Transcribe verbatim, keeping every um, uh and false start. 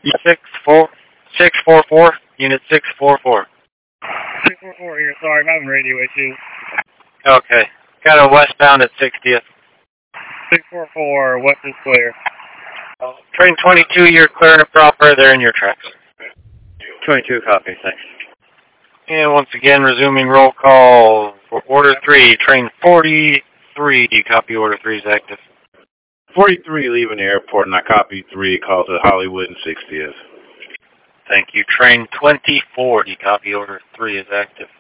Six four six four four. Unit six four four. Six four four here. Sorry, I'm having radio issues. Okay. Got a westbound at sixtieth. Six four four. West is clear. Uh, train twenty-two. You're clear and proper. They're in your tracks. twenty-two, copy. Thanks. And once again, resuming roll call for Order three. Train forty-three. Copy Order three is active. forty-three leaving the airport, and I copy three. Calls at Hollywood and sixtieth. Thank you. Train twenty-four. Copy Order three is active.